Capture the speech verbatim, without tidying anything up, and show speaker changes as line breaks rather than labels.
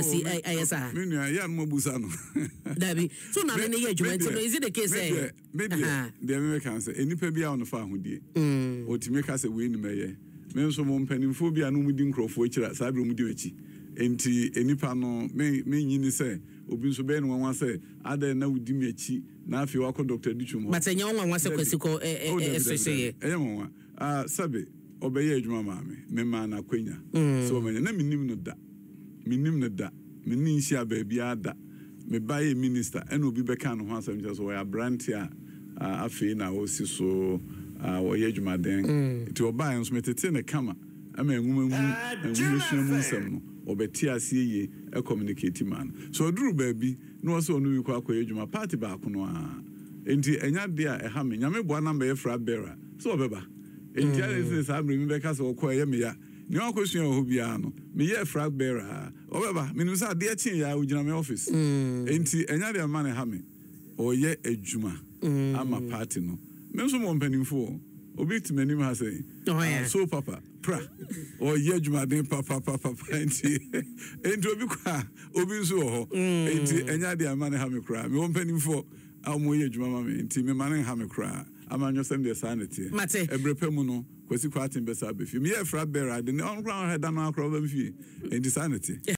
si ayesa
me nua ya no mabusa no
dabi so na me ye adwuma nti is it the case eh
me dia dia me kan say enipa bia on fa ahodie otimi ka say we ni meye me nso mo mpanimfo bia no mudi nkrofo akira saa bro mudi achi enti enipa no me me nyini say obi nso be no wanwa say ada na wudi me achi na afi wa ko Doctor Dichum
but enya wanwa say kwasi ko eh eh sese
enya wanwa ah sabe obeye adwuma maame me ma na kwanya so manya na minim no da minim no da mini nsia ba bia da me baye minister ena obi beka no ho asem je so ya branch a afi na o si so o ye adwuma den ti obaye nso metete ne kama ama enwuma mu enwuma hwena mu nsem no obeti ase ye e communicate man so oduru ba bi no so onu wi kwa kwa adwuma party ba kono a enti enya de a e ha me nyame boa number e fra bearer so obeba enti ase sa amre mi beka so kwa ye me ya ni akosua ho bia no me ye flag bearer obeba minu sa de achi ya ugina me office enti enya de man ha me oye adwuma ama party no me nso mo mpanimfo obi timanim ha say so papa pra oye adwuma den papa papa enti enti obi kwa obi nso ho enti enya de man ha me kra me mpanimfo amoye adwuma ma me enti me man ha me kra amanyo sem de sanity ebrepe mu no kwasi kwatin besa befi me ye fra bearer de on ground head na akro ba mfi enti sanity